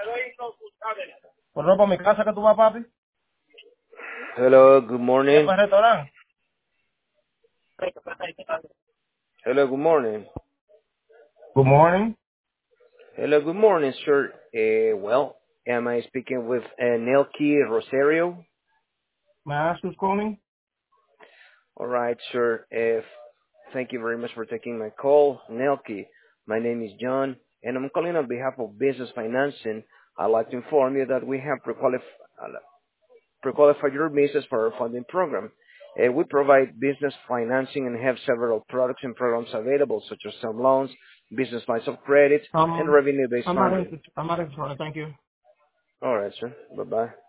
Por no, para mi casa que tú vas, papi. Hello, good ¿Qué morning. para el restaurante? Hello, good morning. Good morning. Hello, good morning, sir. Am I speaking with Nelky Rosario? May I ask who's calling? All right, sir. Thank you very much for taking my call, Nelky. My name is John, and I'm calling on behalf of Business Financing. I'd like to inform you that we have pre-qualified your business for our funding program. We provide business financing and have several products and programs available, such as some loans, business lines of credit, and revenue-based I'm not funding. interested. I'm not interested. Thank you. All right, sir. Bye-bye.